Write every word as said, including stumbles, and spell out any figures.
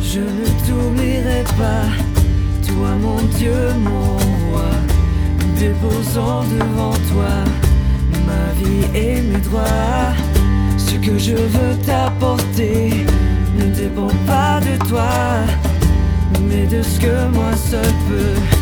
Je ne t'oublierai pas, toi mon Dieu, mon roi, déposant devant toi ma vie et mes droits. Ce que je veux t'apporter ne dépend pas de toi, mais de ce que moi seul peux.